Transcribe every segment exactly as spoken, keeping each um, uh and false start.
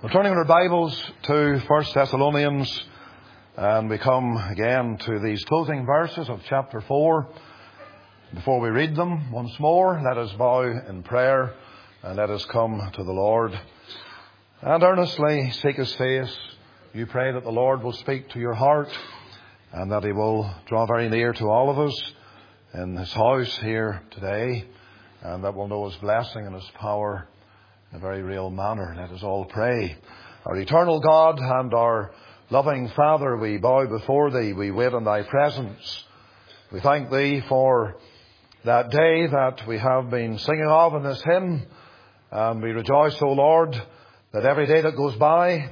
We're turning our Bibles to First Thessalonians, and we come again to these closing verses of chapter four. Before we read them once more, let us bow in prayer and let us come to the Lord and earnestly seek His face. You pray that the Lord will speak to your heart and that He will draw very near to all of us in His house here today, and that we'll know His blessing and His power in a very real manner. Let us all pray. Our eternal God and our loving Father, we bow before Thee. We wait in Thy presence. We thank Thee for that day that we have been singing of in this hymn. And we rejoice, O Lord, that every day that goes by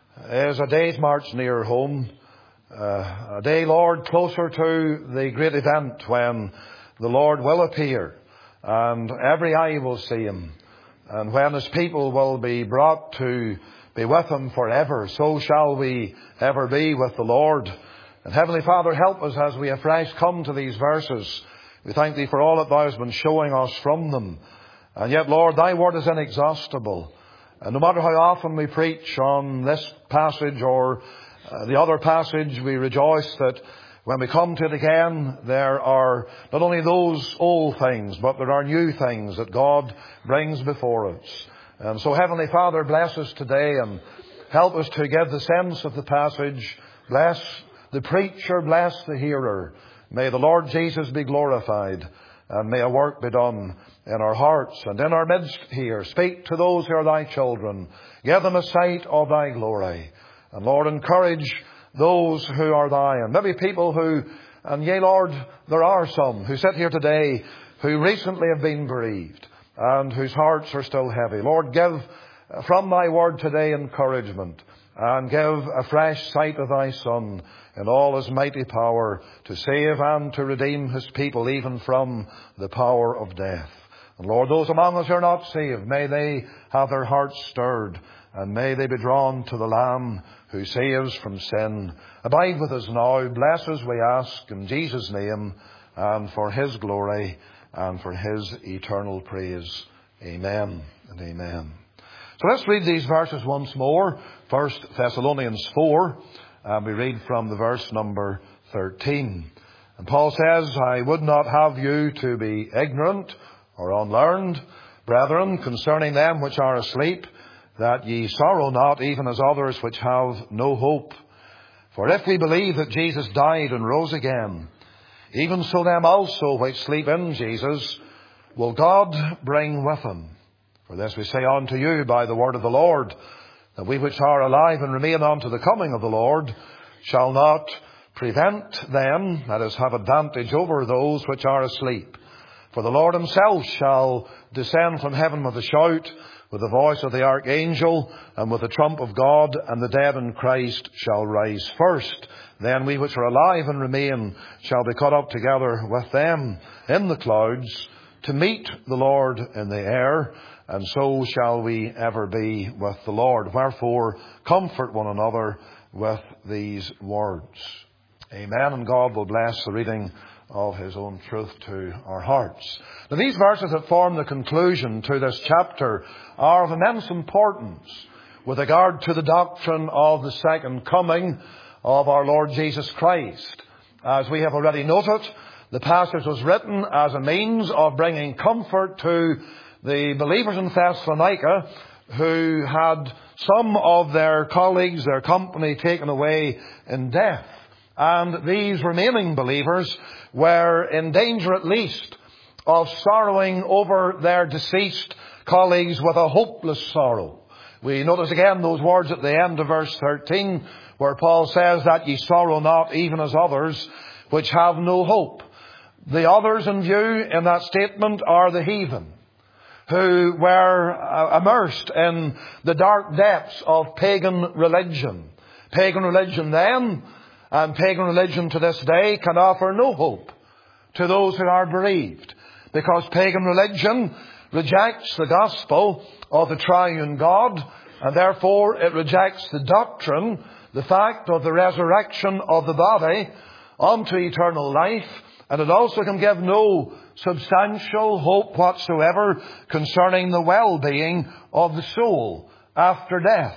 is a day's march nearer home. Uh, a day, Lord, closer to the great event when the Lord will appear and every eye will see Him. And when His people will be brought to be with Him forever, so shall we ever be with the Lord. And Heavenly Father, help us as we afresh come to these verses. We thank Thee for all that Thou hast been showing us from them. And yet, Lord, Thy word is inexhaustible. And no matter how often we preach on this passage or uh, the other passage, we rejoice that when we come to it again, there are not only those old things, but there are new things that God brings before us. And so, Heavenly Father, bless us today and help us to get the sense of the passage. Bless the preacher, bless the hearer. May the Lord Jesus be glorified, and may a work be done in our hearts and in our midst here. Speak to those who are Thy children. Give them a sight of Thy glory. And Lord, encourage those who are Thine. Maybe people who, and yea, Lord, there are some who sit here today who recently have been bereaved and whose hearts are still heavy. Lord, give from Thy word today encouragement, and give a fresh sight of Thy Son in all His mighty power to save and to redeem His people even from the power of death. And Lord, those among us who are not saved, may they have their hearts stirred, and may they be drawn to the Lamb who saves from sin. Abide with us now. Bless us, we ask, in Jesus' name, and for His glory and for His eternal praise. Amen and amen. So let's read these verses once more. First Thessalonians four, and we read from the verse number thirteen. And Paul says, I would not have you to be ignorant or unlearned, brethren, concerning them which are asleep, that ye sorrow not, even as others which have no hope. For if we believe that Jesus died and rose again, even so them also which sleep in Jesus will God bring with Him. For this we say unto you by the word of the Lord, that we which are alive and remain unto the coming of the Lord shall not prevent them, that is, have advantage over those which are asleep. For the Lord Himself shall descend from heaven with a shout, with the voice of the archangel, and with the trump of God, and the dead in Christ shall rise first. Then we which are alive and remain shall be caught up together with them in the clouds to meet the Lord in the air, and so shall we ever be with the Lord. Wherefore, comfort one another with these words. Amen. And God will bless the reading of His own truth to our hearts. Now, these verses that form the conclusion to this chapter are of immense importance with regard to the doctrine of the second coming of our Lord Jesus Christ. As we have already noted, the passage was written as a means of bringing comfort to the believers in Thessalonica who had some of their colleagues, their company, taken away in death. And these remaining believers were in danger at least of sorrowing over their deceased colleagues with a hopeless sorrow. We notice again those words at the end of verse thirteen, where Paul says that ye sorrow not, even as others which have no hope. The others in view in that statement are the heathen, who were immersed in the dark depths of pagan religion. Pagan religion then, and pagan religion to this day, can offer no hope to those who are bereaved, because pagan religion rejects the gospel of the triune God, and therefore it rejects the doctrine, the fact of the resurrection of the body unto eternal life, and it also can give no substantial hope whatsoever concerning the well-being of the soul after death.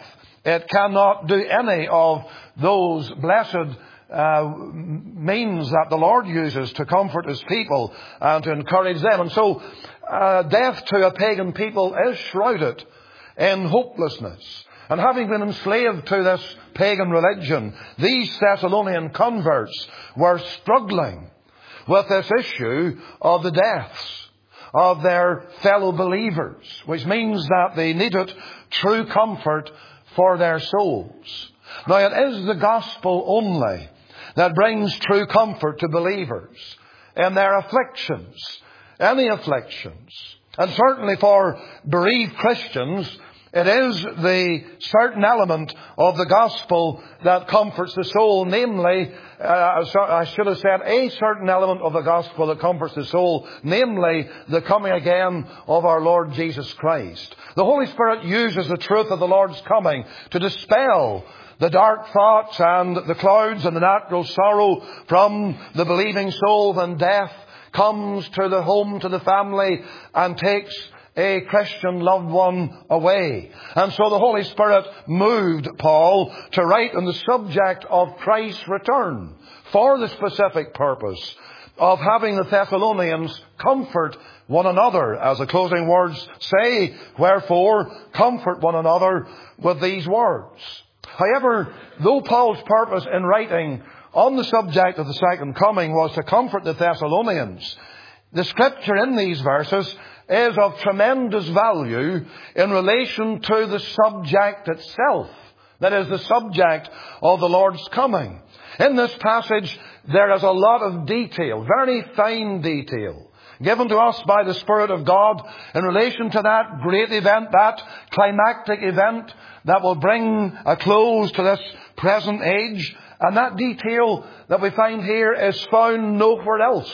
It cannot do any of those blessed uh, means that the Lord uses to comfort His people and to encourage them. And so uh, death to a pagan people is shrouded in hopelessness. And having been enslaved to this pagan religion, these Thessalonian converts were struggling with this issue of the deaths of their fellow believers, which means that they needed true comfort for their souls. Now, it is the gospel only that brings true comfort to believers in their afflictions, any afflictions. And certainly for bereaved Christians, it is the certain element of the gospel that comforts the soul, namely, uh, I should have said a certain element of the gospel that comforts the soul, namely the coming again of our Lord Jesus Christ. The Holy Spirit uses the truth of the Lord's coming to dispel the dark thoughts and the clouds and the natural sorrow from the believing soul when death comes to the home, to the family, and takes a Christian loved one away. And so the Holy Spirit moved Paul to write on the subject of Christ's return for the specific purpose of having the Thessalonians comfort one another. As the closing words say, wherefore, comfort one another with these words. However, though Paul's purpose in writing on the subject of the second coming was to comfort the Thessalonians, the scripture in these verses is of tremendous value in relation to the subject itself. That is, the subject of the Lord's coming. In this passage, there is a lot of detail, very fine detail, given to us by the Spirit of God in relation to that great event, that climactic event that will bring a close to this present age. And that detail that we find here is found nowhere else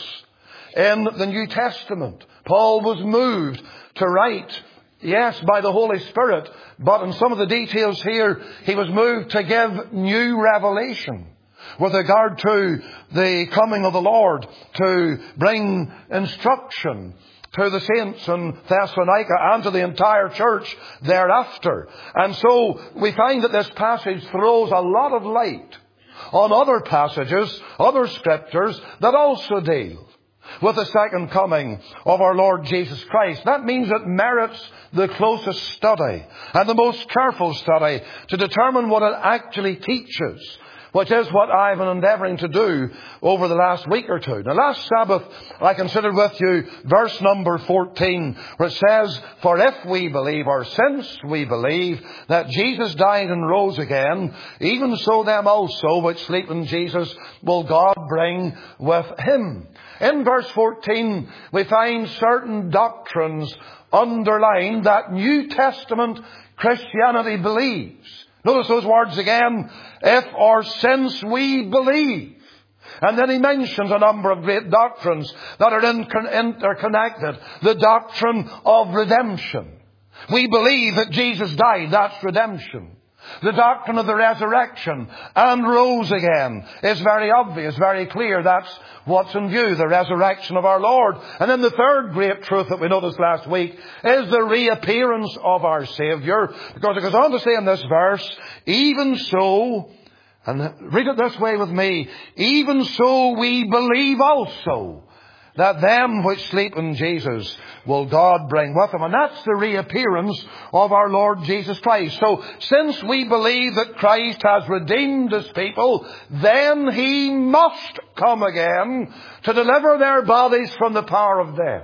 in the New Testament. Paul was moved to write, yes, by the Holy Spirit, but in some of the details here, he was moved to give new revelation with regard to the coming of the Lord, to bring instruction to the saints in Thessalonica and to the entire church thereafter. And so we find that this passage throws a lot of light on other passages, other scriptures that also deal with the second coming of our Lord Jesus Christ. That means it merits the closest study and the most careful study to determine what it actually teaches, which is what I've been endeavouring to do over the last week or two. Now, last Sabbath, I considered with you verse number fourteen, where it says, for if we believe, or since we believe, that Jesus died and rose again, even so them also which sleep in Jesus will God bring with Him. In verse fourteen, we find certain doctrines underlined that New Testament Christianity believes. Notice those words again, if or since we believe. And then he mentions a number of great doctrines that are interconnected. The doctrine of redemption. We believe that Jesus died, that's redemption. The doctrine of the resurrection and rose again is very obvious, very clear. That's what's in view, the resurrection of our Lord. And then the third great truth that we noticed last week is the reappearance of our Saviour. Because it goes on to say in this verse, even so, and read it this way with me, even so we believe also that them which sleep in Jesus will God bring with Him. And that's the reappearance of our Lord Jesus Christ. So, since we believe that Christ has redeemed His people, then He must come again to deliver their bodies from the power of death.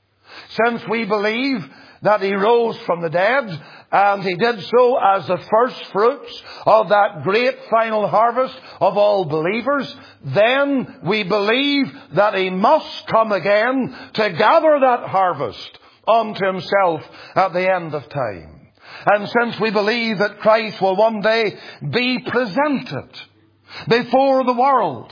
Since we believe that He rose from the dead, and He did so as the first fruits of that great final harvest of all believers, then we believe that He must come again to gather that harvest unto Himself at the end of time. And since we believe that Christ will one day be presented before the world,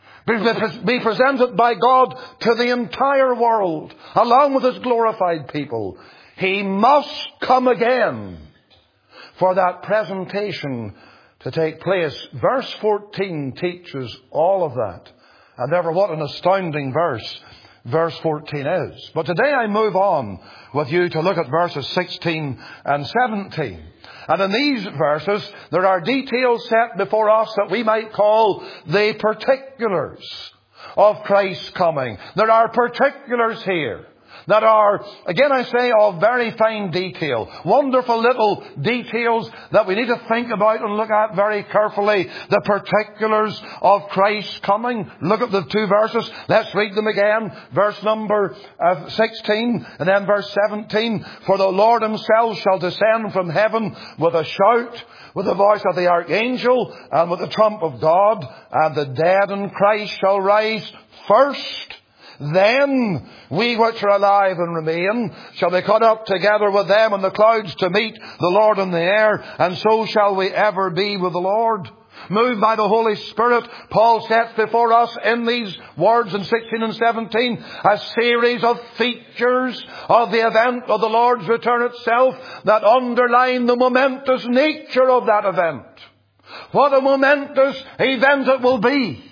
be presented by God to the entire world, along with His glorified people, He must come again for that presentation to take place. Verse fourteen teaches all of that. And therefore, what an astounding verse verse fourteen is. But today I move on with you to look at verses sixteen and seventeen. And in these verses, there are details set before us that we might call the particulars of Christ's coming. There are particulars here that are, again I say, of very fine detail. Wonderful little details that we need to think about and look at very carefully. The particulars of Christ's coming. Look at the two verses. Let's read them again. Verse number uh, sixteen and then verse seventeen. For the Lord himself shall descend from heaven with a shout, with the voice of the archangel, and with the trump of God, and the dead in Christ shall rise first. Then we which are alive and remain shall be caught up together with them in the clouds to meet the Lord in the air, and so shall we ever be with the Lord. Moved by the Holy Spirit, Paul sets before us in these words in sixteen and seventeen a series of features of the event of the Lord's return itself that underline the momentous nature of that event. What a momentous event it will be.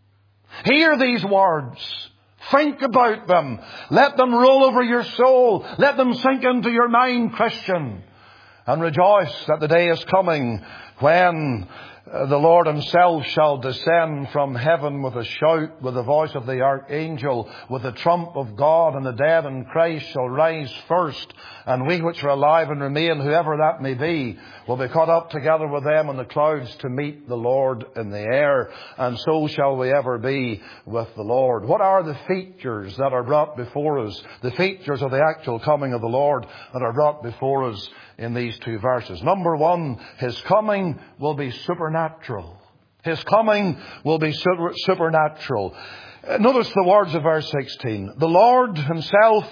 Hear these words. Think about them. Let them roll over your soul. Let them sink into your mind, Christian. And rejoice that the day is coming when the Lord himself shall descend from heaven with a shout, with the voice of the archangel, with the trump of God, and the dead in Christ shall rise first. And we which are alive and remain, whoever that may be, will be caught up together with them in the clouds to meet the Lord in the air. And so shall we ever be with the Lord. What are the features that are brought before us? The features of the actual coming of the Lord that are brought before us in these two verses. Number one, his coming will be supernatural. His coming will be super, supernatural. Notice the words of verse sixteen. The Lord himself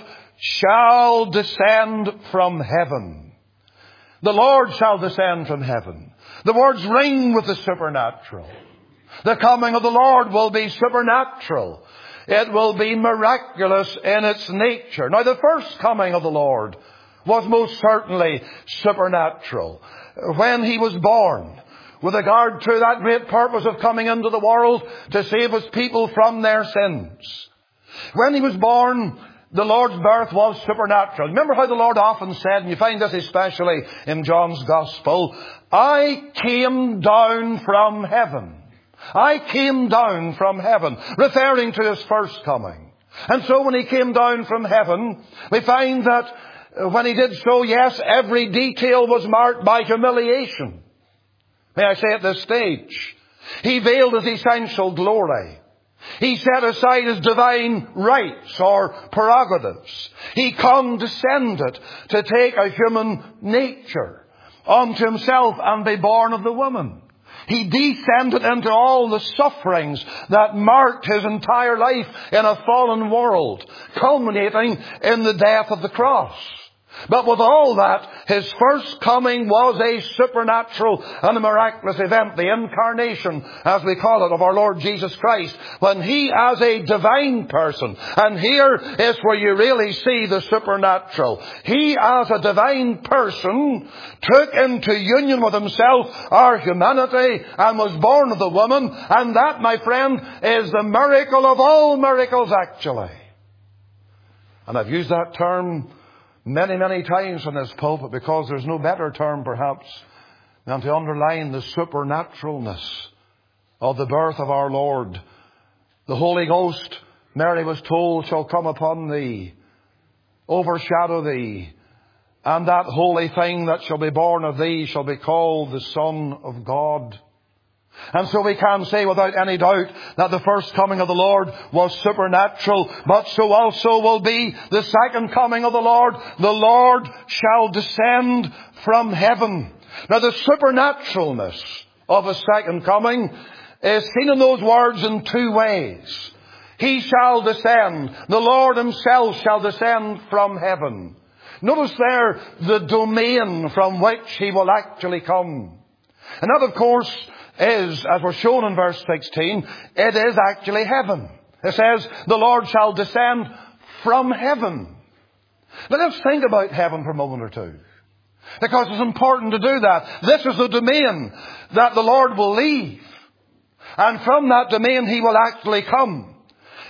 shall descend from heaven. The Lord shall descend from heaven. The words ring with the supernatural. The coming of the Lord will be supernatural. It will be miraculous in its nature. Now, the first coming of the Lord was most certainly supernatural. When he was born, with regard to that great purpose of coming into the world to save his people from their sins. When he was born, the Lord's birth was supernatural. Remember how the Lord often said, and you find this especially in John's Gospel, I came down from heaven. I came down from heaven, referring to his first coming. And so when he came down from heaven, we find that when he did so, yes, every detail was marked by humiliation. May I say at this stage, he veiled his essential glory. He set aside his divine rights or prerogatives. He condescended to take a human nature unto himself and be born of the woman. He descended into all the sufferings that marked his entire life in a fallen world, culminating in the death of the cross. But with all that, his first coming was a supernatural and a miraculous event, the incarnation, as we call it, of our Lord Jesus Christ, when he as a divine person, and here is where you really see the supernatural, he as a divine person took into union with himself our humanity and was born of the woman, and that, my friend, is the miracle of all miracles actually. And I've used that term many, many times in this pulpit because there's no better term perhaps than to underline the supernaturalness of the birth of our Lord. The Holy Ghost, Mary was told, shall come upon thee, overshadow thee, and that holy thing that shall be born of thee shall be called the Son of God. And so we can say without any doubt that the first coming of the Lord was supernatural, but so also will be the second coming of the Lord. The Lord shall descend from heaven. Now, the supernaturalness of a second coming is seen in those words in two ways. He shall descend. The Lord himself shall descend from heaven. Notice there the domain from which he will actually come. And that, of course, is, as we're shown in verse sixteen, it is actually heaven. It says, the Lord shall descend from heaven. Now let's think about heaven for a moment or two, because it's important to do that. This is the domain that the Lord will leave, and from that domain he will actually come.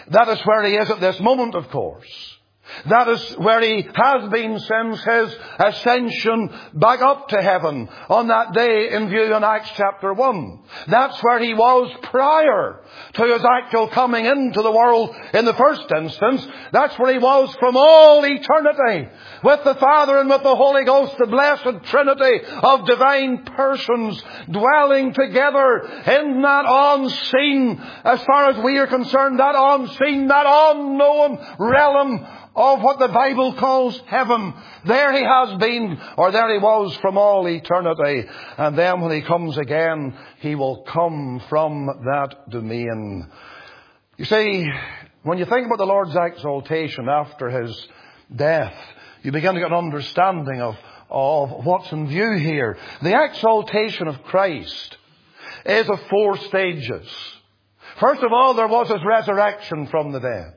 That is where he is at this moment, of course. That is where he has been since his ascension back up to heaven on that day in view in Acts chapter one. That's where he was prior to his actual coming into the world in the first instance. That's where he was from all eternity with the Father and with the Holy Ghost, the blessed Trinity of divine persons dwelling together in that unseen, as far as we are concerned, that unseen, that unknown realm of what the Bible calls heaven. There he has been, or there he was from all eternity. And then when he comes again, he will come from that domain. You see, when you think about the Lord's exaltation after his death, you begin to get an understanding of, of what's in view here. The exaltation of Christ is of four stages. First of all, there was his resurrection from the dead.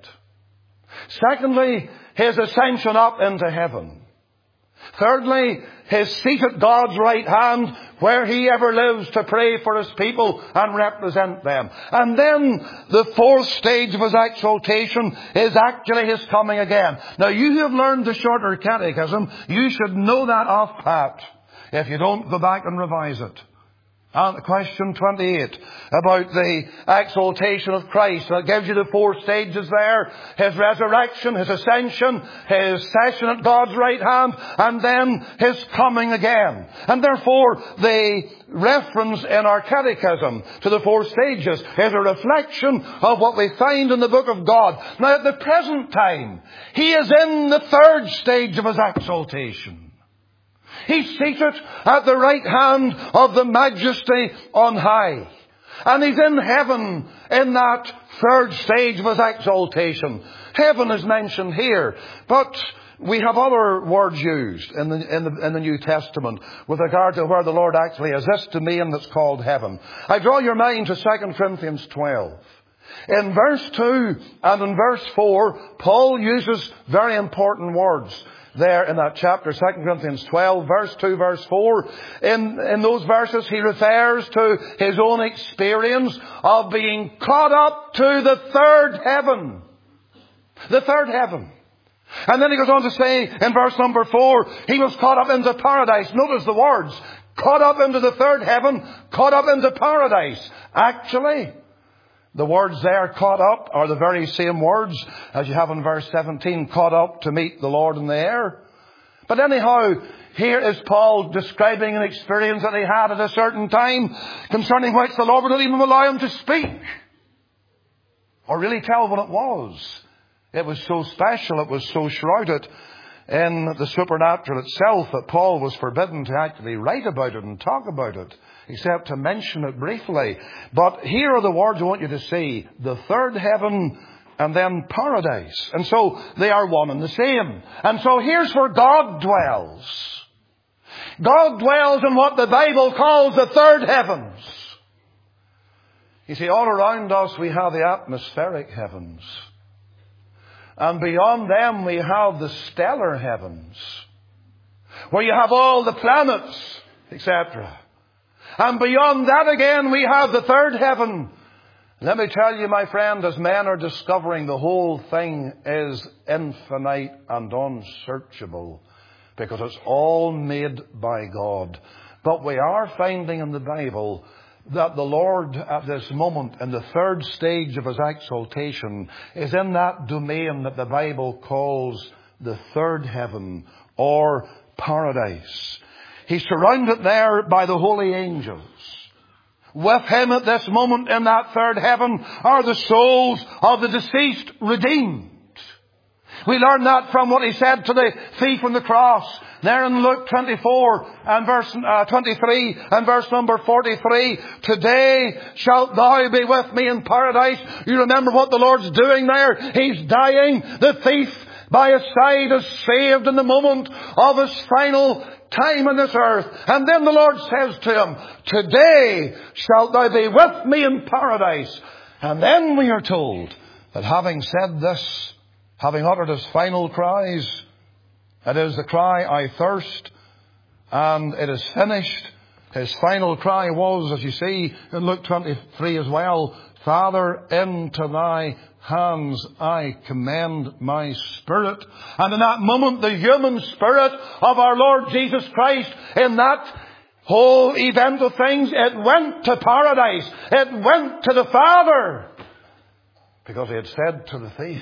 Secondly, his ascension up into heaven. Thirdly, his seat at God's right hand, where he ever lives to pray for his people and represent them. And then the fourth stage of his exaltation is actually his coming again. Now, you who have learned the shorter catechism, you should know that off pat. If you don't, go back and revise it. And question twenty-eight about the exaltation of Christ. That gives you the four stages there. His resurrection, his ascension, his session at God's right hand, and then his coming again. And therefore, the reference in our catechism to the four stages is a reflection of what we find in the book of God. Now, at the present time, he is in the third stage of his exaltation. He's seated at the right hand of the Majesty on high. And he's in heaven in that third stage of his exaltation. Heaven is mentioned here, but we have other words used in the, in the, in the New Testament with regard to where the Lord actually is. This domain that's called heaven. I draw your mind to Second Corinthians twelve. In verse two and in verse four, Paul uses very important words. There in that chapter, Second Corinthians twelve, verse two, verse four. In, in those verses, he refers to his own experience of being caught up to the third heaven. The third heaven. And then he goes on to say in verse number four, he was caught up into paradise. Notice the words. Caught up into the third heaven, caught up into paradise. Actually, the words there, caught up, are the very same words as you have in verse seventeen, caught up to meet the Lord in the air. But anyhow, here is Paul describing an experience that he had at a certain time concerning which the Lord would not even allow him to speak or really tell what it was. It was so special, it was so shrouded in the supernatural itself that Paul was forbidden to actually write about it and talk about it, except to mention it briefly. But here are the words I want you to see. The third heaven and then paradise. And so they are one and the same. And so here's where God dwells. God dwells in what the Bible calls the third heavens. You see, all around us we have the atmospheric heavens. And beyond them we have the stellar heavens, where you have all the planets, et cetera. And beyond that again we have the third heaven. Let me tell you, my friend, as men are discovering, the whole thing is infinite and unsearchable, because it's all made by God. But we are finding in the Bible that the Lord at this moment, in the third stage of his exaltation, is in that domain that the Bible calls the third heaven or paradise. He's surrounded there by the holy angels. With him at this moment in that third heaven are the souls of the deceased redeemed. We learn that from what he said to the thief on the cross. There in Luke twenty-four and verse uh, twenty-three and verse number forty-three. Today shalt thou be with me in paradise. You remember what the Lord's doing there? He's dying. The thief by his side is saved in the moment of his final time on this earth. And then the Lord says to him, today shalt thou be with me in paradise. And then we are told that having said this, having uttered his final cries, it is the cry, I thirst, and it is finished. His final cry was, as you see in Luke twenty-three as well, Father, into thy hands I commend my spirit. And in that moment, the human spirit of our Lord Jesus Christ, in that whole event of things, it went to paradise. It went to the Father. Because he had said to the thief,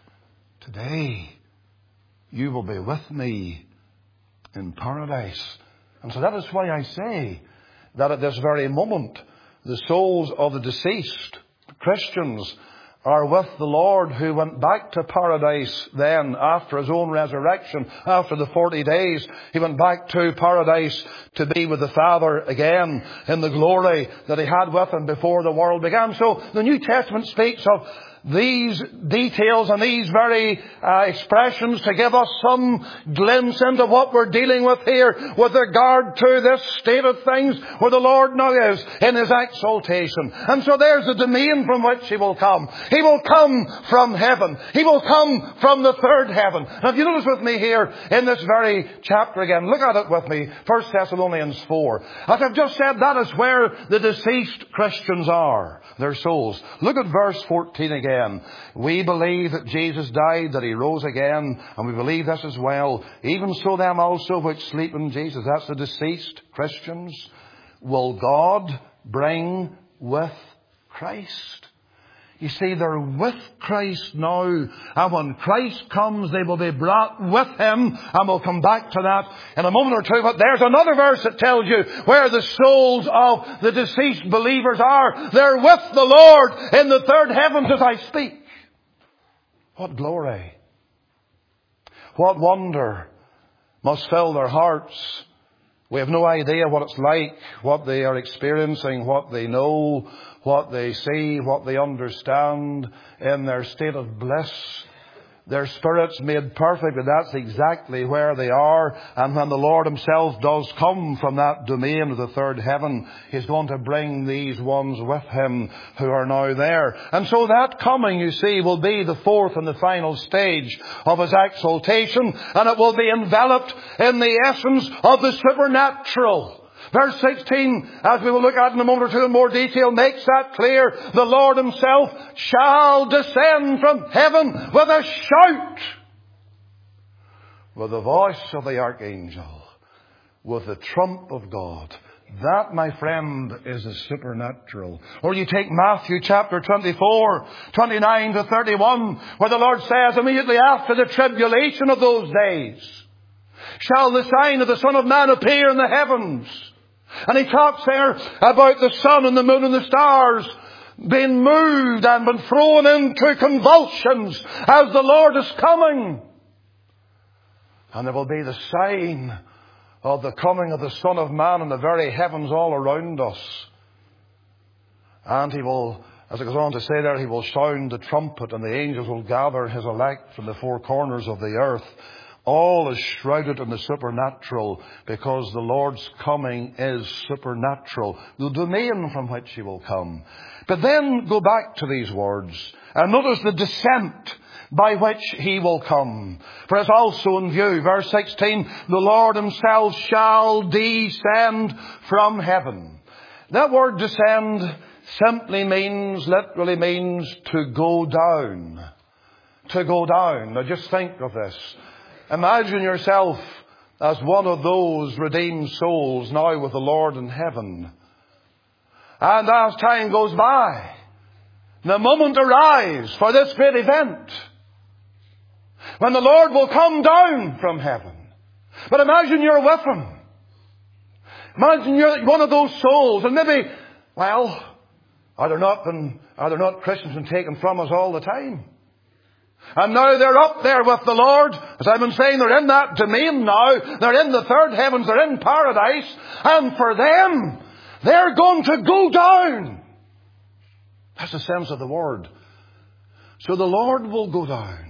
today you will be with me in paradise. And so that is why I say that at this very moment, the souls of the deceased Christians are with the Lord, who went back to paradise then after his own resurrection. After the forty days, he went back to paradise to be with the Father again in the glory that he had with him before the world began. So the New Testament speaks of these details and these very uh, expressions to give us some glimpse into what we're dealing with here with regard to this state of things where the Lord now is in his exaltation. And so there's the domain from which he will come. He will come from heaven. He will come from the third heaven. Now, if you notice with me here in this very chapter again, look at it with me, First Thessalonians four. As I've just said, that is where the deceased Christians are, their souls. Look at verse fourteen again. We believe that Jesus died, that he rose again, and we believe this as well. Even so them also which sleep in Jesus, that's the deceased Christians, will God bring with Christ. You see, they're with Christ now, and when Christ comes, they will be brought with him, and we'll come back to that in a moment or two. But there's another verse that tells you where the souls of the deceased believers are. They're with the Lord in the third heavens as I speak. What glory! What wonder must fill their hearts. We have no idea what it's like, what they are experiencing, what they know, what they see, what they understand in their state of bliss. Their spirits made perfect, and that's exactly where they are. And when the Lord himself does come from that domain of the third heaven, he's going to bring these ones with him who are now there. And so that coming, you see, will be the fourth and the final stage of his exaltation, and it will be enveloped in the essence of the supernatural. Verse sixteen, as we will look at in a moment or two in more detail, makes that clear. The Lord himself shall descend from heaven with a shout, with the voice of the archangel, with the trump of God. That, my friend, is the supernatural. Or you take Matthew chapter twenty-four, twenty-nine to thirty-one, where the Lord says, immediately after the tribulation of those days, shall the sign of the Son of Man appear in the heavens. And he talks there about the sun and the moon and the stars being moved and been thrown into convulsions as the Lord is coming. And there will be the sign of the coming of the Son of Man in the very heavens all around us. And he will, as it goes on to say there, he will sound the trumpet, and the angels will gather his elect from the four corners of the earth. All is shrouded in the supernatural, because the Lord's coming is supernatural, the domain from which he will come. But then go back to these words and notice the descent by which he will come. For it's also in view, verse sixteen, the Lord himself shall descend from heaven. That word descend simply means, literally means to go down. To go down. Now just think of this. Imagine yourself as one of those redeemed souls now with the Lord in heaven. And as time goes by, the moment arrives for this great event, when the Lord will come down from heaven. But imagine you're with him. Imagine you're one of those souls, and maybe, well, are there not been, are there not Christians been taken from us all the time? And now they're up there with the Lord. As I've been saying, they're in that domain now. They're in the third heavens. They're in paradise. And for them, they're going to go down. That's the sense of the word. So the Lord will go down.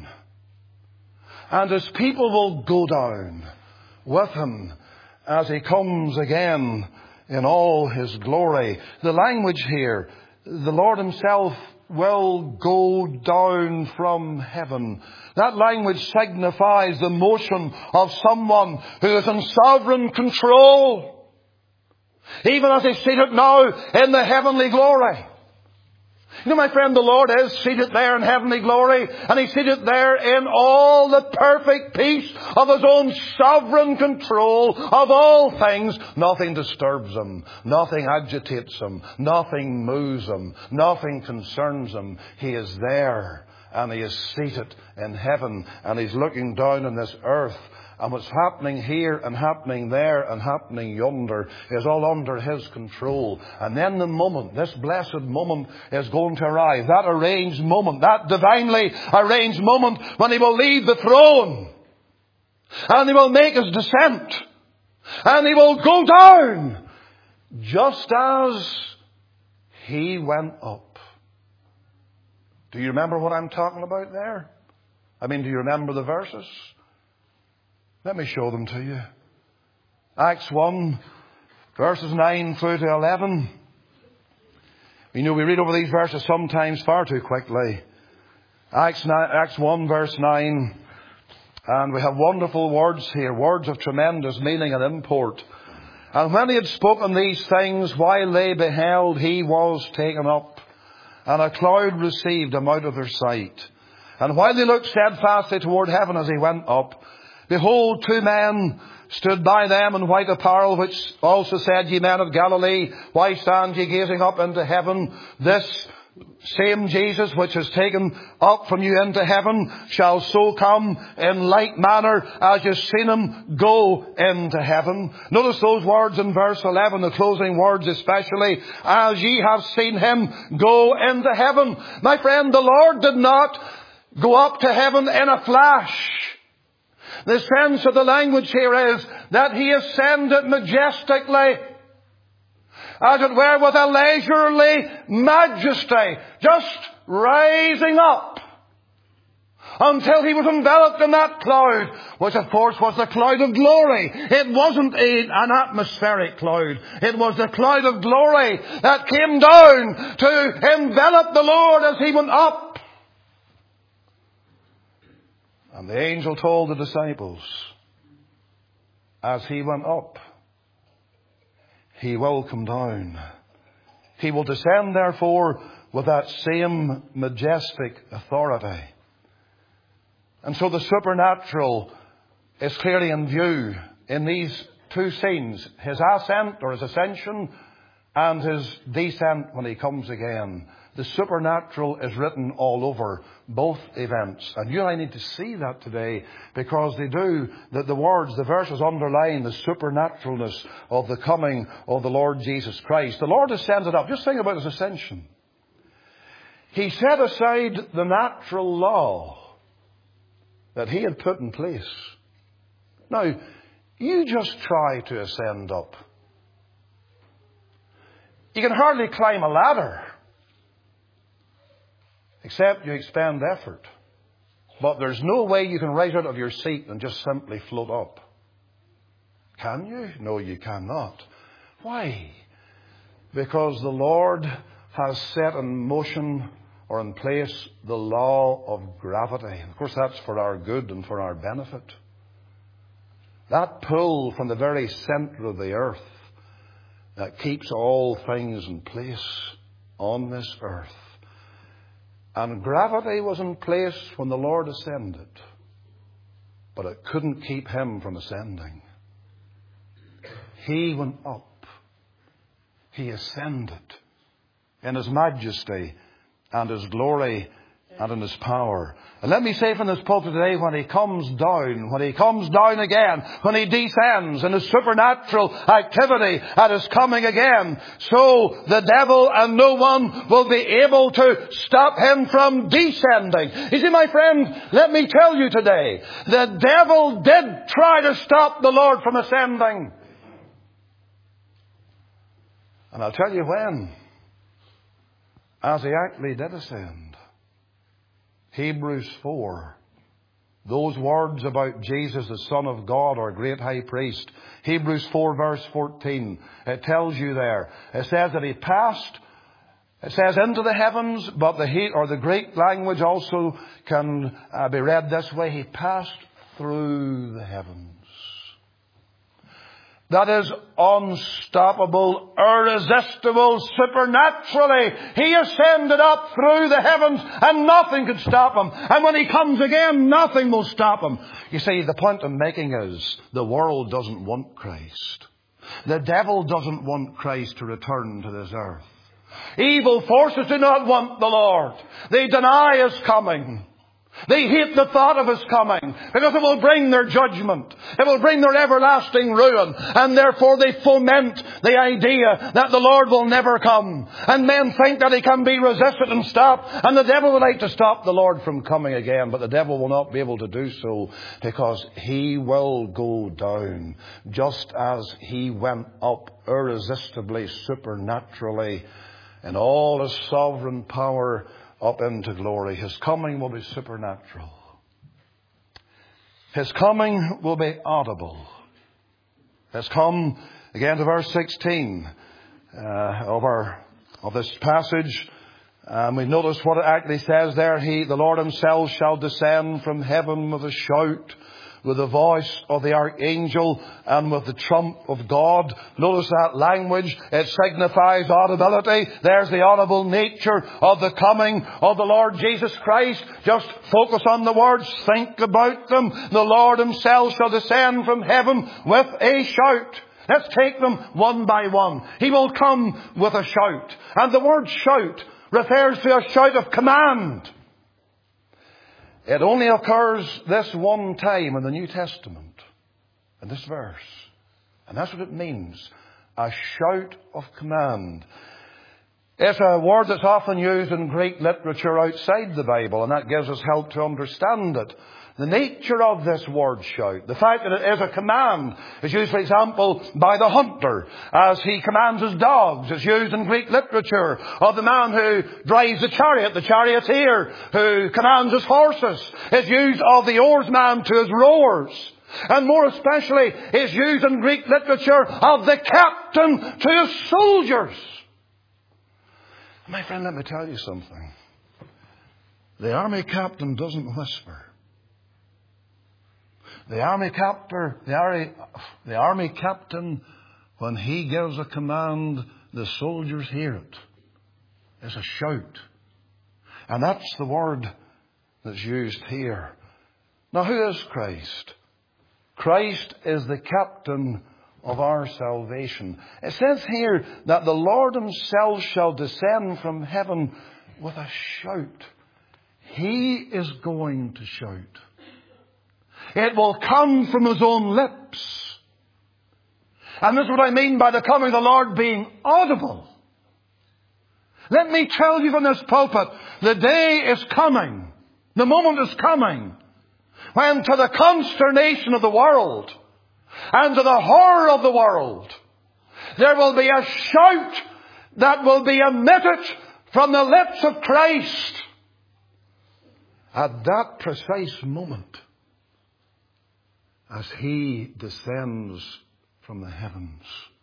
And his people will go down with him as he comes again in all his glory. The language here, the Lord himself will go down from heaven. That language signifies the motion of someone who is in sovereign control. Even as He's seated now in the heavenly glory. You know, my friend, the Lord is seated there in heavenly glory, and He's seated there in all the perfect peace of His own sovereign control of all things. Nothing disturbs Him. Nothing agitates Him. Nothing moves Him. Nothing concerns Him. He is there, and He is seated in heaven, and He's looking down on this earth. And what's happening here and happening there and happening yonder is all under His control. And then the moment, this blessed moment is going to arrive. That arranged moment, that divinely arranged moment when He will leave the throne. And He will make His descent. And He will go down just as He went up. Do you remember what I'm talking about there? I mean, do you remember the verses? Let me show them to you. Acts one, verses nine through to eleven. You know, we read over these verses sometimes far too quickly. Acts, Acts one, verse nine. And we have wonderful words here, words of tremendous meaning and import. And when He had spoken these things, while they beheld, He was taken up, and a cloud received Him out of their sight. And while they looked steadfastly toward heaven as He went up, behold, two men stood by them in white apparel, which also said, Ye men of Galilee, why stand ye gazing up into heaven? This same Jesus which is taken up from you into heaven shall so come in like manner as you've seen Him go into heaven. Notice those words in verse eleven, the closing words especially, as ye have seen Him go into heaven. My friend, the Lord did not go up to heaven in a flash. The sense of the language here is that He ascended majestically, as it were with a leisurely majesty, just rising up until He was enveloped in that cloud, which of course was the cloud of glory. It wasn't a, an atmospheric cloud. It was the cloud of glory that came down to envelop the Lord as He went up. And the angel told the disciples, as He went up, He will come down. He will descend, therefore, with that same majestic authority. And so the supernatural is clearly in view in these two scenes. His ascent or His ascension and His descent when He comes again. The supernatural is written all over both events. And you and I need to see that today, because they do, that the words, the verses underline the supernaturalness of the coming of the Lord Jesus Christ. The Lord ascended up. Just think about His ascension. He set aside the natural law that He had put in place. Now, you just try to ascend up. You can hardly climb a ladder, except you expend effort. But there's no way you can rise out of your seat and just simply float up. Can you? No, you cannot. Why? Because the Lord has set in motion or in place the law of gravity. Of course, that's for our good and for our benefit. That pull from the very center of the earth that keeps all things in place on this earth. And gravity was in place when the Lord ascended, but it couldn't keep Him from ascending. He went up. He ascended in His majesty and His glory and in His power. And let me say from this pulpit today, when He comes down, when He comes down again, when He descends in His supernatural activity at His coming again, so the devil and no one will be able to stop Him from descending. You see, my friend, let me tell you today, the devil did try to stop the Lord from ascending. And I'll tell you when. As He actually did ascend. Hebrews four. Those words about Jesus, the Son of God, our great high priest. Hebrews four verse fourteen. It tells you there. It says that He passed, it says into the heavens, but the he, or the Greek language also can uh, be read this way. He passed through the heavens. that is unstoppable, irresistible, supernaturally. He ascended up through the heavens and nothing could stop Him. And when He comes again, nothing will stop Him. You see, the point I'm making is the world doesn't want Christ. The devil doesn't want Christ to return to this earth. Evil forces do not want the Lord. They deny His coming. They hate the thought of His coming because it will bring their judgment. It will bring their everlasting ruin. And therefore they foment the idea that the Lord will never come. And men think that He can be resisted and stopped. And the devil would like to stop the Lord from coming again. But the devil will not be able to do so because he will go down just as He went up irresistibly, supernaturally, in all His sovereign power up into glory. His coming will be supernatural. His coming will be audible. Let's come again to verse sixteen uh, of our of this passage. And we notice what it actually says there. He, the Lord Himself, shall descend from heaven with a shout, with the voice of the archangel, and with the trump of God. Notice that language. It signifies audibility. There's the audible nature of the coming of the Lord Jesus Christ. Just focus on the words. Think about them. The Lord Himself shall descend from heaven with a shout. Let's take them one by one. He will come with a shout. And the word shout refers to a shout of command. It only occurs this one time in the New Testament, in this verse. And that's what it means. A shout of command. It's a word that's often used in Greek literature outside the Bible, and that gives us help to understand it. The nature of this word shout, the fact that it is a command, is used, for example, by the hunter as he commands his dogs. It's used in Greek literature of the man who drives the chariot, the charioteer, who commands his horses. It's used of the oarsman to his rowers. And more especially, it's used in Greek literature of the captain to his soldiers. My friend, let me tell you something. The army captain doesn't whisper. The army captain, the army, the army captain, when he gives a command, the soldiers hear it. It's a shout. And that's the word that's used here. Now, who is Christ? Christ is the captain of our salvation. It says here that the Lord Himself shall descend from heaven with a shout. He is going to shout. It will come from His own lips. And this is what I mean by the coming of the Lord being audible. Let me tell you from this pulpit, the day is coming, the moment is coming, when to the consternation of the world and to the horror of the world, there will be a shout that will be emitted from the lips of Christ. At that precise moment, as He descends from the heavens.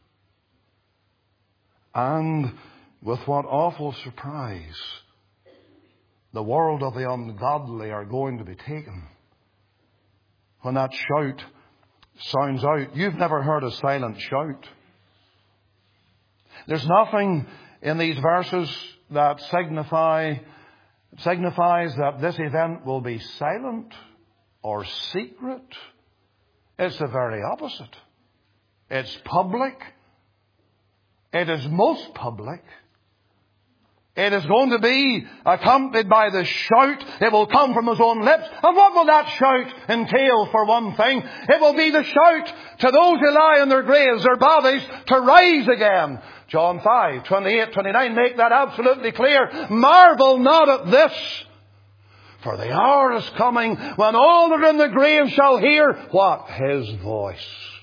And with what awful surprise, the world of the ungodly are going to be taken when that shout sounds out. You've never heard a silent shout. There's nothing in these verses that signify signifies that this event will be silent or secret. It's the very opposite. It's public. It is most public. It is going to be accompanied by the shout. It will come from His own lips. And what will that shout entail, for one thing? It will be the shout to those who lie in their graves, their bodies, to rise again. John five, twenty-eight, twenty-nine make that absolutely clear. Marvel not at this, for the hour is coming when all that are in the grave shall hear what? His voice.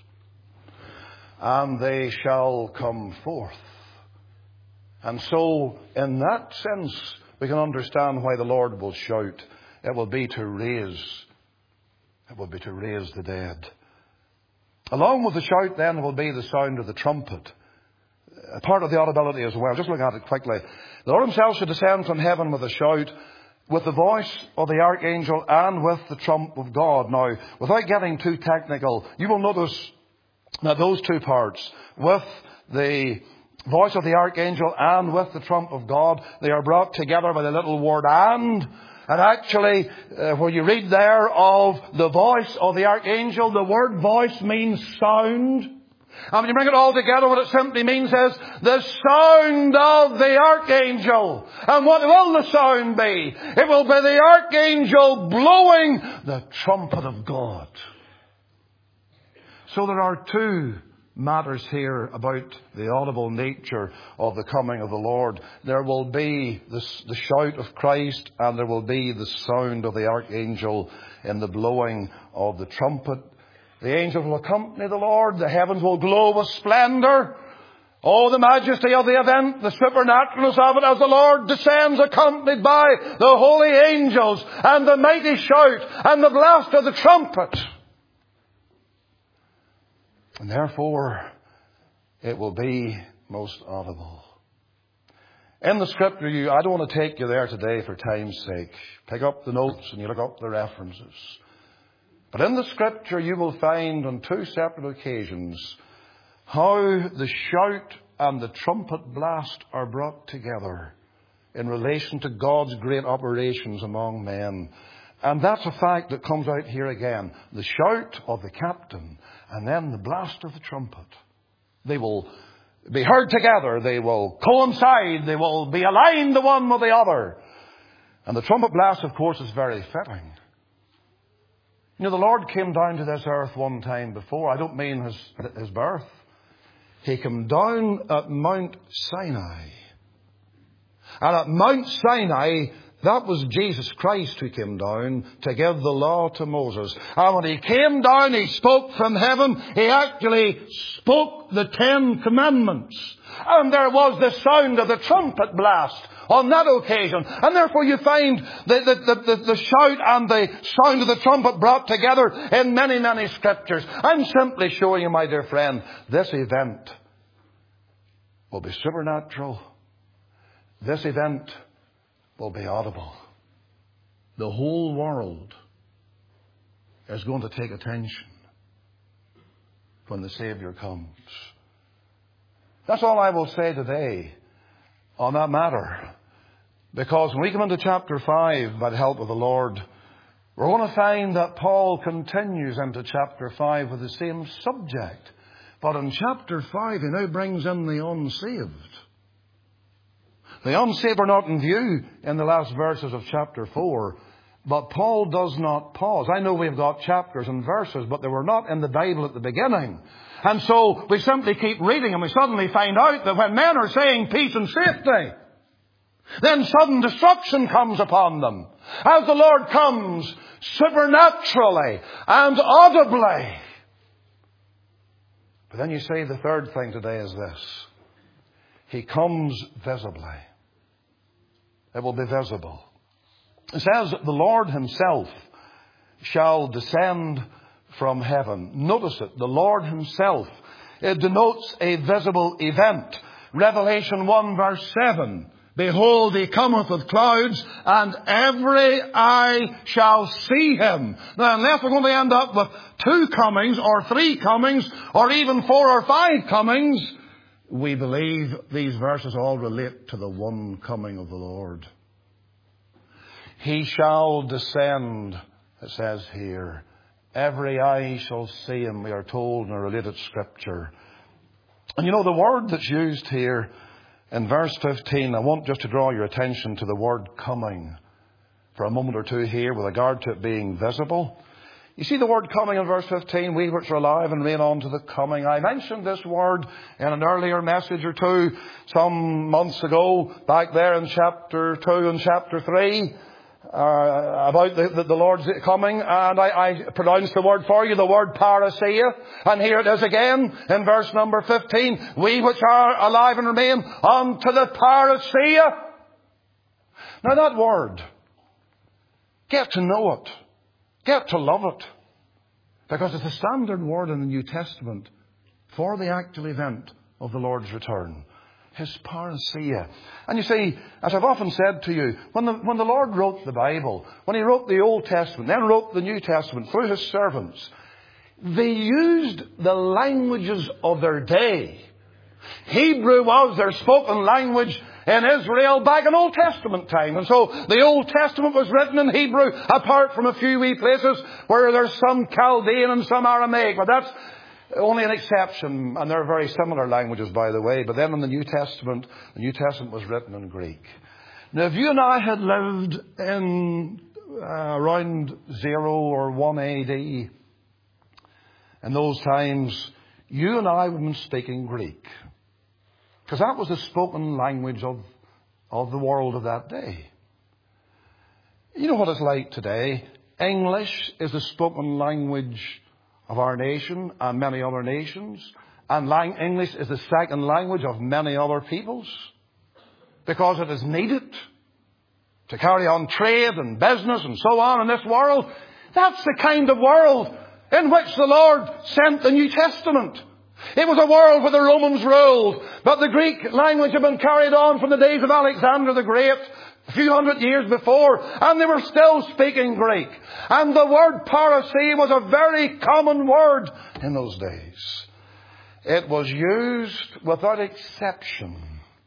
And they shall come forth. And so, in that sense, we can understand why the Lord will shout. It will be to raise. It will be to raise the dead. Along with the shout, then, will be the sound of the trumpet. A part of the audibility as well. Just look at it quickly. The Lord Himself shall descend from heaven with a shout, with the voice of the archangel, and with the trump of God. Now, without getting too technical, you will notice Now those two parts, with the voice of the archangel and with the trump of God, they are brought together by the little word and. And actually, uh, where you read there of the voice of the archangel, the word voice means sound. And when you bring it all together, what it simply means is the sound of the archangel. And what will the sound be? It will be the archangel blowing the trumpet of God. So there are two matters here about the audible nature of the coming of the Lord. There will be the, the shout of Christ, and there will be the sound of the archangel in the blowing of the trumpet. The angels will accompany the Lord. The heavens will glow with splendour. Oh, the majesty of the event, the supernaturalness of it as the Lord descends accompanied by the holy angels and the mighty shout and the blast of the trumpet. And therefore, it will be most audible. In the Scripture, you, I don't want to take you there today for time's sake. Pick up the notes and you look up the references. But in the Scripture, you will find on two separate occasions how the shout and the trumpet blast are brought together in relation to God's great operations among men. And that's a fact that comes out here again. The shout of the captain and then the blast of the trumpet. They will be heard together. They will coincide. They will be aligned the one with the other. And the trumpet blast, of course, is very fitting. You know, the Lord came down to this earth one time before. I don't mean his, his birth. He came down at Mount Sinai. And at Mount Sinai, that was Jesus Christ who came down to give the law to Moses. And when he came down, he spoke from heaven. He actually spoke the Ten Commandments. And there was the sound of the trumpet blast on that occasion. And therefore you find the, the, the, the, the shout and the sound of the trumpet brought together in many, many Scriptures. I'm simply showing you, my dear friend, this event will be supernatural. This event will be audible. The whole world is going to take attention when the Saviour comes. That's all I will say today on that matter. Because when we come into chapter five, by the help of the Lord, we're going to find that Paul continues into chapter five with the same subject. But in chapter five, he now brings in the unsaved. The unsaved are not in view in the last verses of chapter four. But Paul does not pause. I know we've got chapters and verses, but they were not in the Bible at the beginning. And so we simply keep reading and we suddenly find out that when men are saying peace and safety, then sudden destruction comes upon them. As the Lord comes supernaturally and audibly. But then you say the third thing today is this. He comes visibly. It will be visible. It says the Lord himself shall descend from heaven. Notice it. The Lord himself. It denotes a visible event. Revelation one verse seven. Behold, he cometh with clouds, and every eye shall see him. Now, unless we're going to end up with two comings, or three comings, or even four or five comings, we believe these verses all relate to the one coming of the Lord. He shall descend, it says here. Every eye shall see him, we are told in a related scripture. And you know, the word that's used here in verse fifteen, I want just to draw your attention to the word coming for a moment or two here with regard to it being visible. You see the word coming in verse fifteen, we which are alive and reign on to the coming. I mentioned this word in an earlier message or two some months ago, back there in chapter two and chapter three. Uh, about the, the, the Lord's coming, and I, I pronounced the word for you, the word parousia, and here it is again in verse number fifteen, we which are alive and remain unto the parousia. Now that word, get to know it, get to love it, because it's the standard word in the New Testament for the actual event of the Lord's return. His parousia. And you see, as I've often said to you, when the, when the Lord wrote the Bible, when he wrote the Old Testament, then wrote the New Testament through his servants, they used the languages of their day. Hebrew was their spoken language in Israel back in Old Testament time. And so the Old Testament was written in Hebrew, apart from a few wee places where there's some Chaldean and some Aramaic. But that's only an exception, and they're very similar languages, by the way. But then in the New Testament, the New Testament was written in Greek. Now, if you and I had lived in uh, around zero or one A D, in those times, you and I would have been speaking Greek. Because that was the spoken language of, of the world of that day. You know what it's like today? English is the spoken language of our nation and many other nations. And lang- English is the second language of many other peoples. Because it is needed to carry on trade and business and so on in this world. That's the kind of world in which the Lord sent the New Testament. It was a world where the Romans ruled, but the Greek language had been carried on from the days of Alexander the Great, a few hundred years before, and they were still speaking Greek. And the word parousia was a very common word in those days. It was used without exception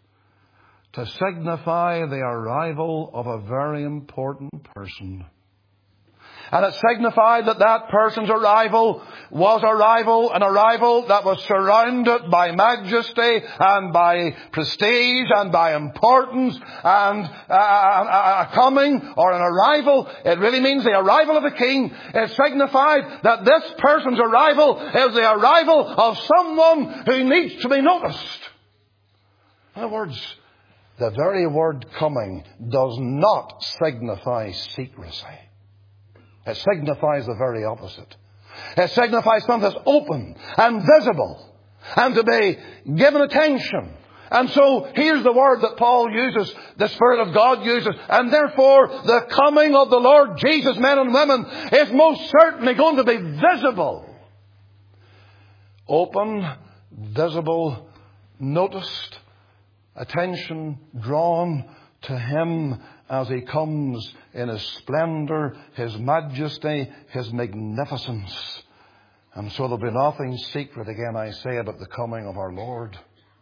to signify the arrival of a very important person. And it signified that that person's arrival was arrival, an arrival that was surrounded by majesty and by prestige and by importance, and a, a, a coming or an arrival. It really means the arrival of a king. It signified that this person's arrival is the arrival of someone who needs to be noticed. In other words, the very word coming does not signify secrecy. It signifies the very opposite. It signifies something that's open and visible and to be given attention. And so here's the word that Paul uses, the Spirit of God uses. And therefore the coming of the Lord Jesus, men and women, is most certainly going to be visible. Open, visible, noticed, attention drawn to Him as He comes in His splendour, His majesty, His magnificence. And so there'll be nothing secret, again I say, about the coming of our Lord.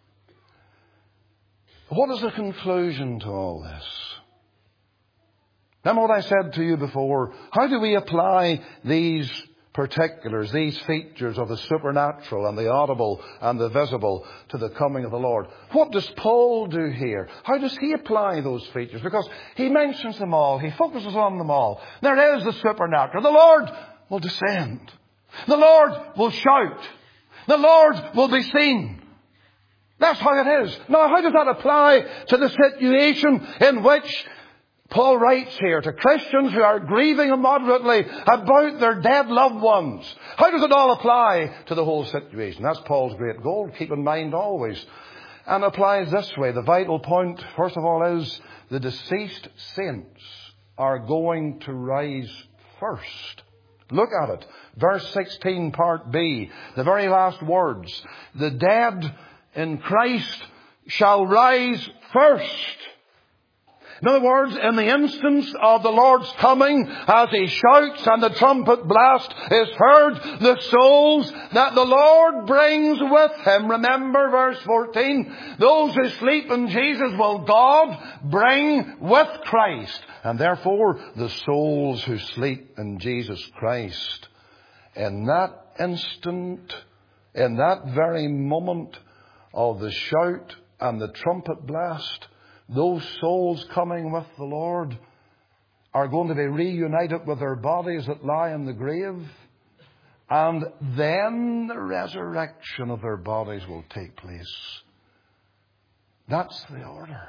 What is the conclusion to all this? Remember what I said to you before. How do we apply these particulars, these features of the supernatural and the audible and the visible to the coming of the Lord? What does Paul do here? How does he apply those features? Because he mentions them all. He focuses on them all. There is the supernatural. The Lord will descend. The Lord will shout. The Lord will be seen. That's how it is. Now, how does that apply to the situation in which Paul writes here to Christians who are grieving immoderately about their dead loved ones? How does it all apply to the whole situation? That's Paul's great goal. Keep in mind always. And applies this way. The vital point, first of all, is the deceased saints are going to rise first. Look at it. Verse sixteen, part B. The very last words. The dead in Christ shall rise first. In other words, in the instance of the Lord's coming, as He shouts and the trumpet blast is heard, the souls that the Lord brings with Him, remember verse fourteen, those who sleep in Jesus will God bring with Christ. And therefore, the souls who sleep in Jesus Christ, in that instant, in that very moment of the shout and the trumpet blast, those souls coming with the Lord are going to be reunited with their bodies that lie in the grave. And then the resurrection of their bodies will take place. That's the order.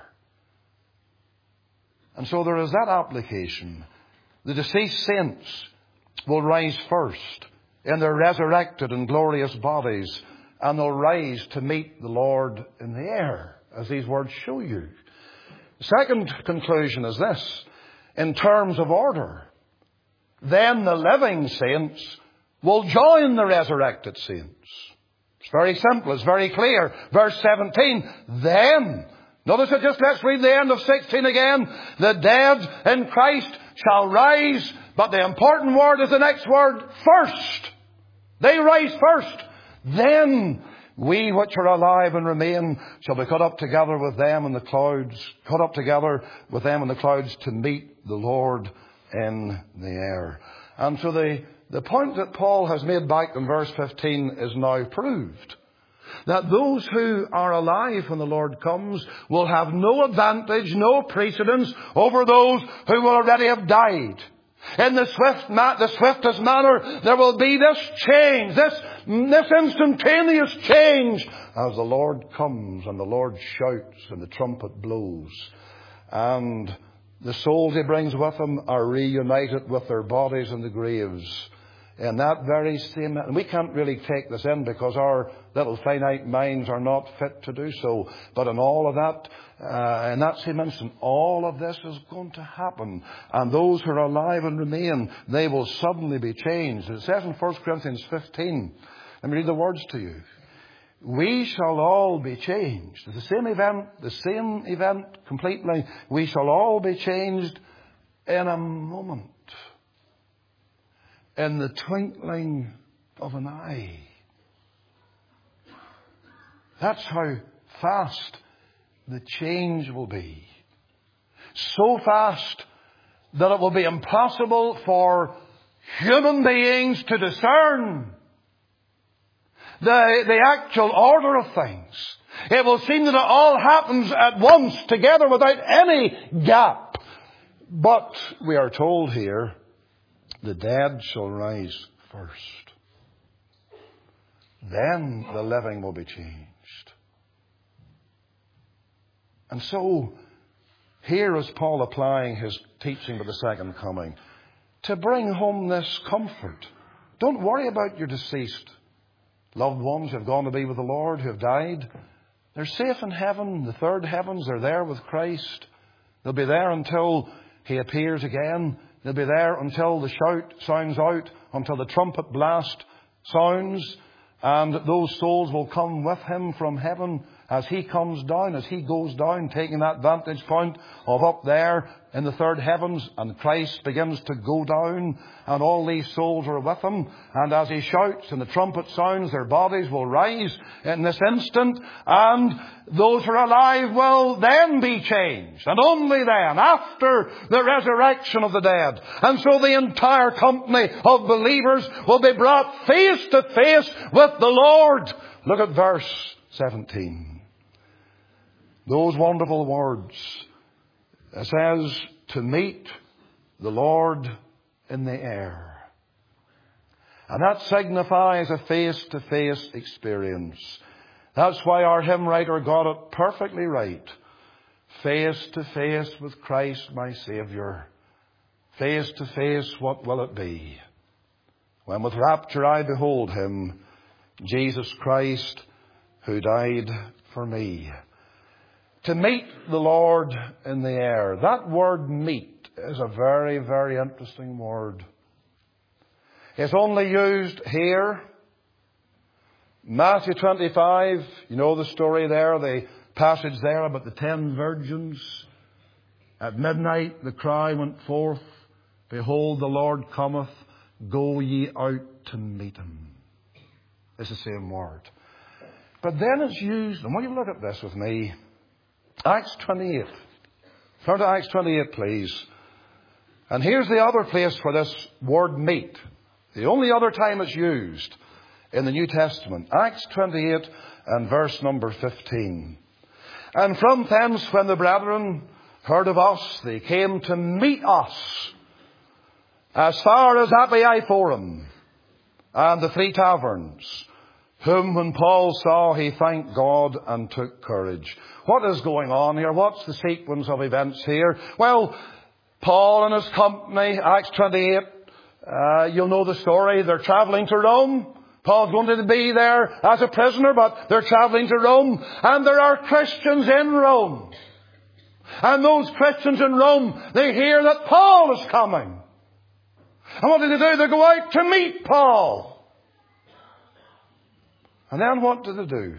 And so there is that application. The deceased saints will rise first in their resurrected and glorious bodies. And they'll rise to meet the Lord in the air, as these words show you. Second conclusion is this, in terms of order. Then the living saints will join the resurrected saints. It's very simple, it's very clear. Verse seventeen, then, notice it just, let's read the end of sixteen again. The dead in Christ shall rise, but the important word is the next word, first. They rise first. Then we which are alive and remain shall be caught up together with them in the clouds, caught up together with them in the clouds to meet the Lord in the air. And so the, the point that Paul has made back in verse fifteen is now proved. That those who are alive when the Lord comes will have no advantage, no precedence over those who will already have died. In the swift, the swiftest manner, there will be this change, this, this instantaneous change as the Lord comes and the Lord shouts and the trumpet blows. And the souls He brings with Him are reunited with their bodies in the graves. In that very same, and we can't really take this in because our little finite minds are not fit to do so. But in all of that, uh, in that same instant, all of this is going to happen. And those who are alive and remain, they will suddenly be changed. It says in First Corinthians fifteen, let me read the words to you. We shall all be changed. It's the same event, the same event completely. We shall all be changed in a moment. In the twinkling of an eye. That's how fast the change will be. So fast that it will be impossible for human beings to discern the, the actual order of things. It will seem that it all happens at once, together, without any gap. But we are told here, the dead shall rise first. Then the living will be changed. And so, here is Paul applying his teaching with the second coming to bring home this comfort. Don't worry about your deceased loved ones who have gone to be with the Lord, who have died. They're safe in heaven, the third heavens. They're there with Christ. They'll be there until He appears again. They'll be there until the shout sounds out, until the trumpet blast sounds, and those souls will come with Him from heaven as He comes down, as He goes down, taking that vantage point of up there in the third heavens, and Christ begins to go down, and all these souls are with Him, and as He shouts and the trumpet sounds, their bodies will rise in this instant, and those who are alive will then be changed, and only then, after the resurrection of the dead. And so the entire company of believers will be brought face to face with the Lord. Look at verse seventeen. Those wonderful words. It says, to meet the Lord in the air. And that signifies a face-to-face experience. That's why our hymn writer got it perfectly right. Face-to-face with Christ my Saviour. Face-to-face, what will it be? When with rapture I behold Him, Jesus Christ, who died for me. To meet the Lord in the air. That word meet is a very, very interesting word. It's only used here. Matthew twenty-five, you know the story there, the passage there about the ten virgins. At midnight the cry went forth, behold, the Lord cometh, go ye out to meet Him. It's the same word. But then it's used, and when you look at this with me, Acts twenty-eight. Turn to Acts twenty-eight, please. And here's the other place where this word meet, the only other time it's used in the New Testament. Acts twenty-eight and verse number fifteen. And from thence, when the brethren heard of us, they came to meet us as far as Appii Forum and the Three Taverns, whom when Paul saw, he thanked God and took courage. What is going on here? What's the sequence of events here? Well, Paul and his company, Acts twenty-eight, uh, you'll know the story. They're travelling to Rome. Paul's going to be there as a prisoner, but they're travelling to Rome. And there are Christians in Rome. And those Christians in Rome, they hear that Paul is coming. And what do they do? They go out to meet Paul. And then what do they do?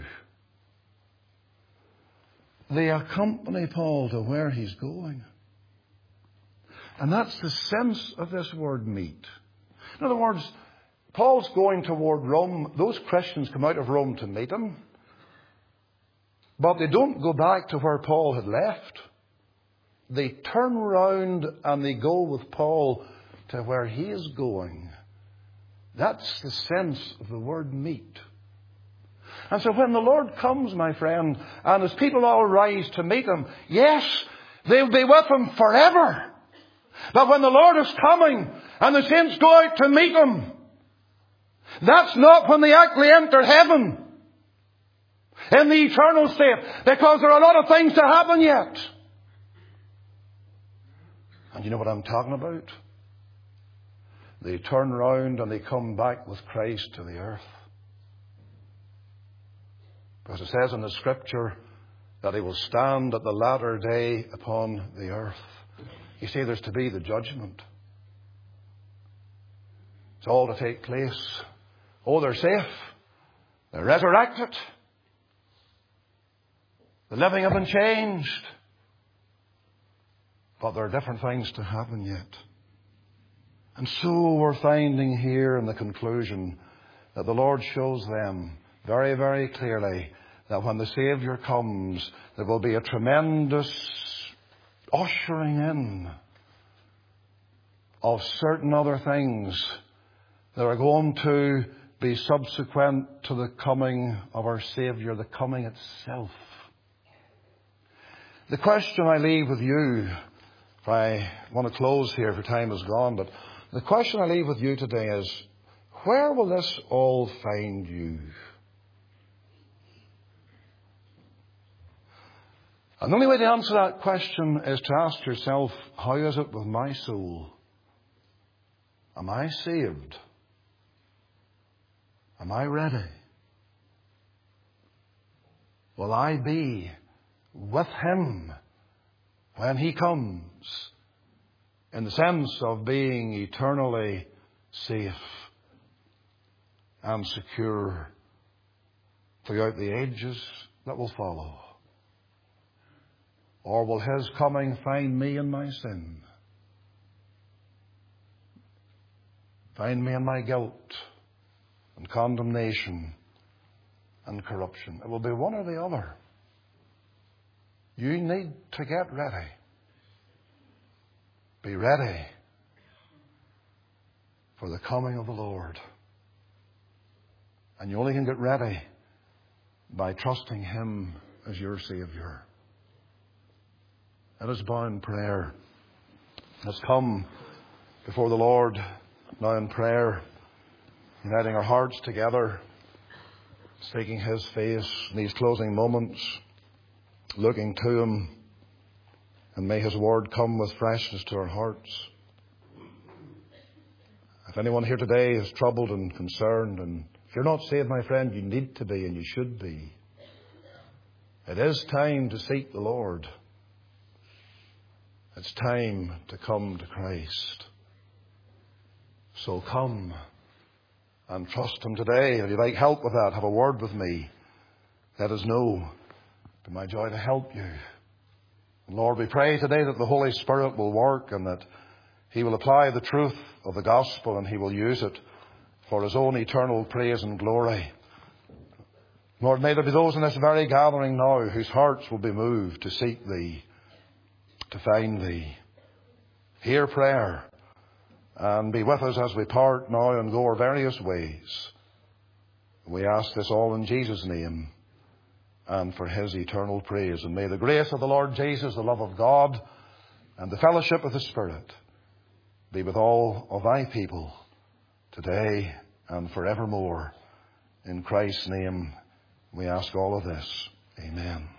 They accompany Paul to where he's going. And that's the sense of this word meet. In other words, Paul's going toward Rome. Those Christians come out of Rome to meet him. But they don't go back to where Paul had left. They turn round and they go with Paul to where he is going. That's the sense of the word meet. And so when the Lord comes, my friend, and his people all rise to meet him, yes, they'll be with him forever. But when the Lord is coming and the saints go out to meet him, that's not when they actually enter heaven in the eternal state, because there are a lot of things to happen yet. And you know what I'm talking about? They turn round and they come back with Christ to the earth. Because it says in the Scripture that he will stand at the latter day upon the earth. You see, there's to be the judgment. It's all to take place. Oh, they're safe. They're resurrected. The living have been changed. But there are different things to happen yet. And so we're finding here in the conclusion that the Lord shows them very, very clearly that when the Saviour comes, there will be a tremendous ushering in of certain other things that are going to be subsequent to the coming of our Saviour, the coming itself. The question I leave with you, if I want to close here for time is gone, but the question I leave with you today is, where will this all find you? And the only way to answer that question is to ask yourself, how is it with my soul? Am I saved? Am I ready? Will I be with him when he comes, in the sense of being eternally safe and secure throughout the ages that will follow? Or will his coming find me in my sin? Find me in my guilt and condemnation and corruption? It will be one or the other. You need to get ready. Be ready for the coming of the Lord. And you only can get ready by trusting him as your Saviour. Let us bow in prayer. Let's come before the Lord now in prayer, uniting our hearts together, seeking his face in these closing moments, looking to him, and may his word come with freshness to our hearts. If anyone here today is troubled and concerned, and if you're not saved, my friend, you need to be and you should be. It is time to seek the Lord. It's time to come to Christ. So come and trust him today. If you'd like help with that, have a word with me. Let us know. It'll be my joy to help you. And Lord, we pray today that the Holy Spirit will work and that he will apply the truth of the gospel and he will use it for his own eternal praise and glory. Lord, may there be those in this very gathering now whose hearts will be moved to seek thee, to find thee. Hear prayer and be with us as we part now and go our various ways. We ask this all in Jesus' name and for his eternal praise. And may the grace of the Lord Jesus, the love of God, and the fellowship of the Spirit be with all of thy people today and forevermore. In Christ's name we ask all of this. Amen.